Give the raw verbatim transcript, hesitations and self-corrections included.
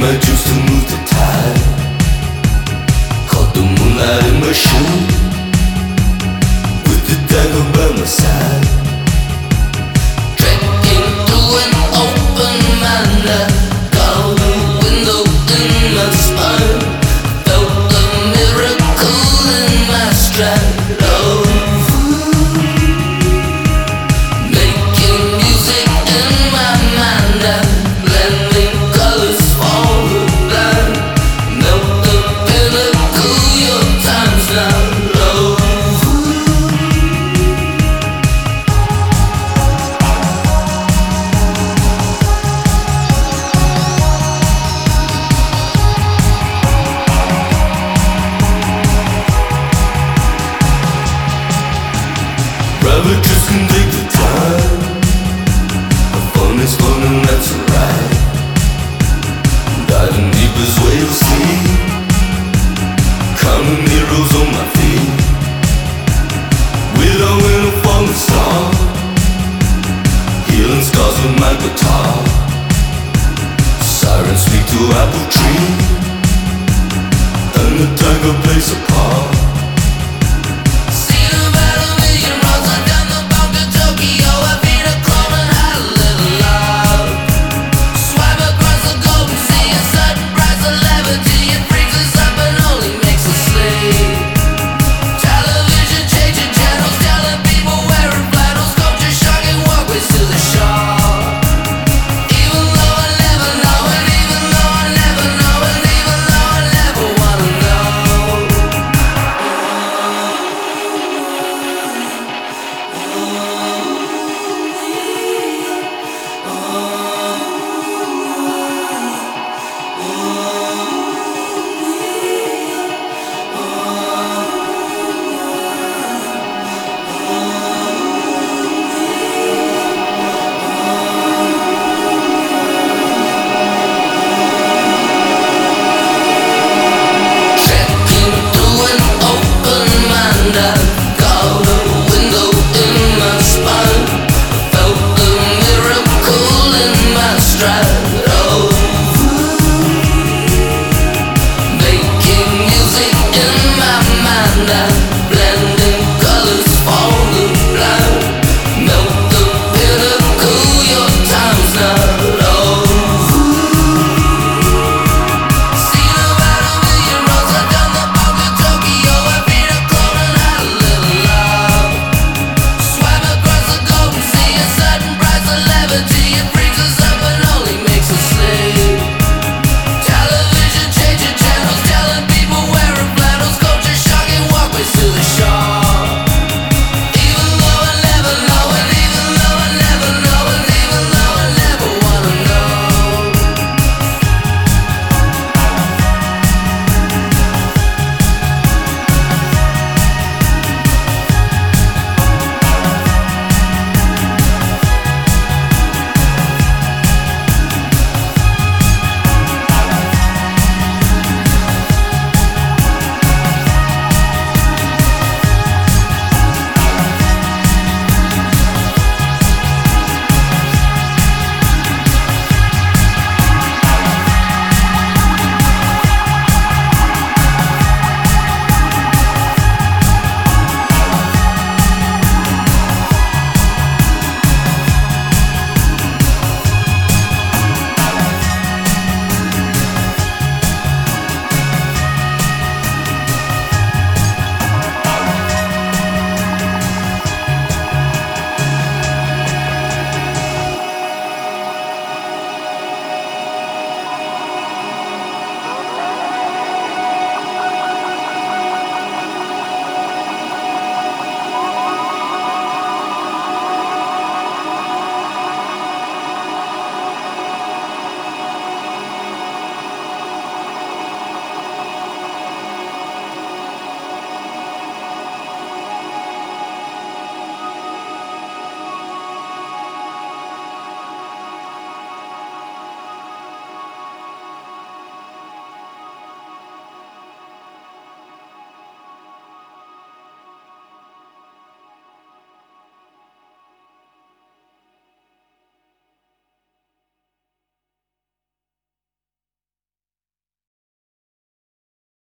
my juice to move the tide. Caught the moonlight in my shoe, with the dagger by my side. Trekking through an open mind, got a window in my spine. Felt the miracle in my stride. Oh, making music in my mind, blending colors for the blind. Melt the pinnacle, your time's now low. Ravagers can take the time. Fun is fun and that's alright. Diving deep is where you'll see. Counting heroes on my feet. Widowing a falling star. Healing scars with my guitar. Sirens speak to apple tree. And the tiger plays a part.